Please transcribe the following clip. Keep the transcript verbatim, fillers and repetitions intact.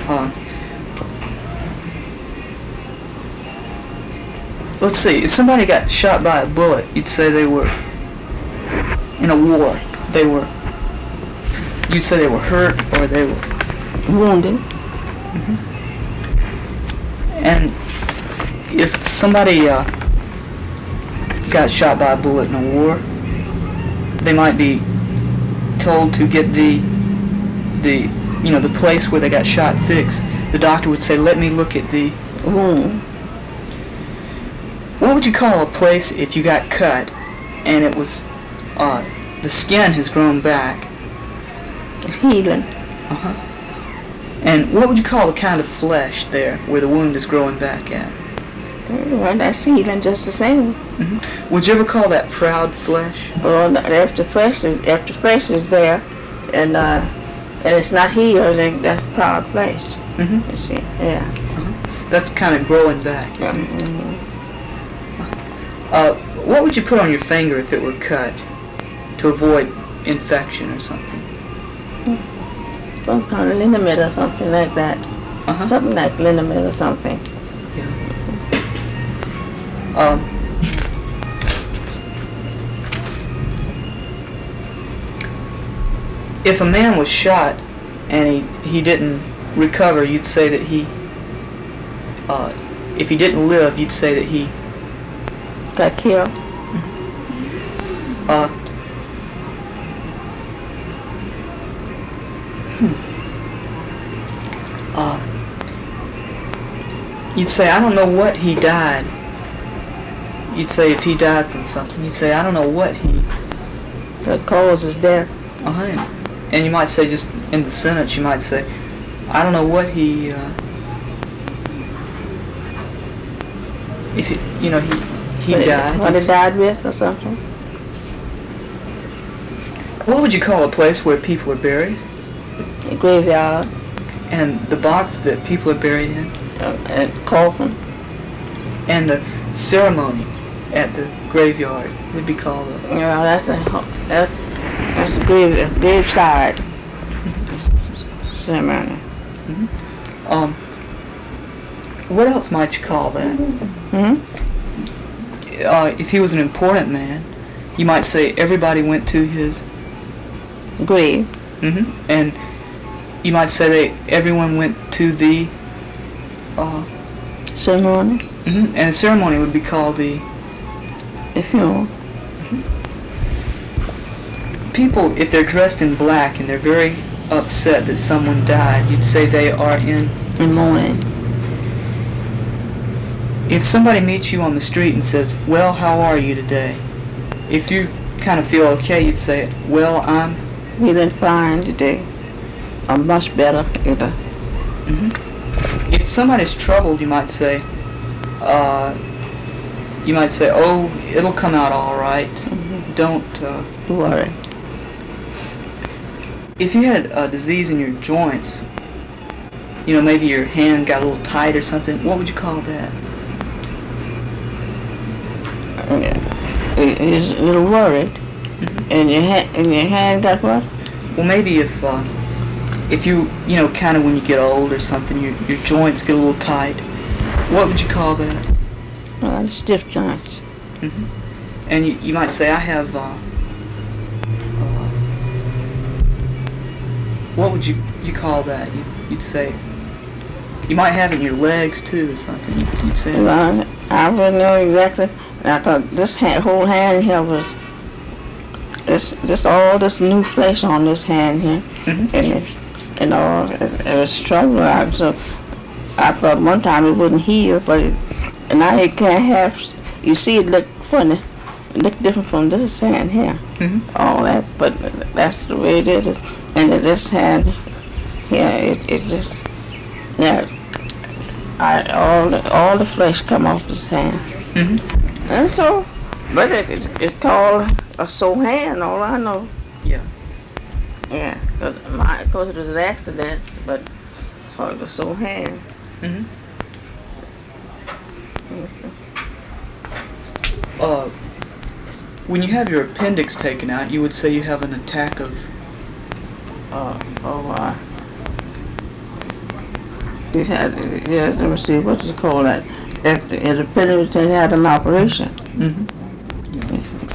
Uh, let's see, if somebody got shot by a bullet, you'd say they were in a war. They were, you'd say they were hurt or they were wounded. Mm-hmm. And if somebody uh, got shot by a bullet in a war, they might be told to get the the you know the place where they got shot fixed. The doctor would say, "Let me look at the wound." What would you call a place if you got cut and it was uh, the skin has grown back? It's healing. Uh huh. And what would you call the kind of flesh there where the wound is growing back at? Well, that's healing just the same. Mm-hmm. Would you ever call that proud flesh? Well, if the flesh is if the flesh is there, and uh, and it's not healed, then that's proud flesh. Mm-hmm. You see, yeah. Uh-huh. That's kind of growing back, isn't it? Mm-hmm. Uh, what would you put on your finger if it were cut to avoid infection or something? Some kind of liniment or something like that. Uh-huh. Something like liniment or something. Yeah. Um, if a man was shot and he, he didn't recover, you'd say that he, uh, if he didn't live, you'd say that he got killed. Uh, hmm. uh, you'd say, I don't know what he died. You'd say if he died from something, you'd say, I don't know what he... The cause is death. Uh-huh. And you might say, just in the sentence, you might say, I don't know what he... Uh, if it, you know, he... He what died. What he died with or something? What would you call a place where people are buried? A graveyard. And the box that people are buried in? Uh, a coffin. And the ceremony at the graveyard would be called a... Yeah, that's a that's that's a grave a graveside ceremony. Mm-hmm. Um. What else might you call that? Hmm. Uh, if he was an important man, you might say everybody went to his grave. Mm-hmm. And you might say that everyone went to the uh, ceremony. Mm-hmm. And the ceremony would be called the the funeral. Mm-hmm. People, if they're dressed in black and they're very upset that someone died, you'd say they are in in mourning. If somebody meets you on the street and says, well, how are you today? If you kind of feel okay, you'd say, well, I'm... feeling fine today. I'm much better. Either. Mm-hmm. If somebody's troubled, you might say, uh, you might say, oh, it'll come out all right. Mm-hmm. Don't uh, worry. If you had a disease in your joints, you know, maybe your hand got a little tight or something, what would you call that? Is a little worried, mm-hmm. and your hand and your hand got what? Well, maybe if uh, if you you know kind of when you get old or something, your your joints get a little tight. What would you call that? Uh, stiff joints. Mm-hmm. And you you might say I have. Uh, uh, what would you you call that? You, you'd say. You might have it in your legs too or something. You'd say. Well, I wouldn't know exactly. I thought this hand, whole hand here was this, this all this new flesh on this hand here, mm-hmm. and it, and all it, it was trouble. I, so I thought one time it wouldn't heal, but it, and now it can't have. You see, it look funny, it look different from this hand here. Mm-hmm. All that, but that's the way it is. And this hand here, it, it just yeah, I all the, all the flesh come off this hand. Mm-hmm. And so, but it, it's, it's called a sore hand, all I know. Yeah. Yeah, because my, cause it was an accident, but it's called a sore hand. Mm-hmm. Uh, when you have your appendix taken out, you would say you have an attack of... Uh, oh, uh, they had, yes, let me see, what you call that? If the independent, they had an operation. Mm-hmm. Yes.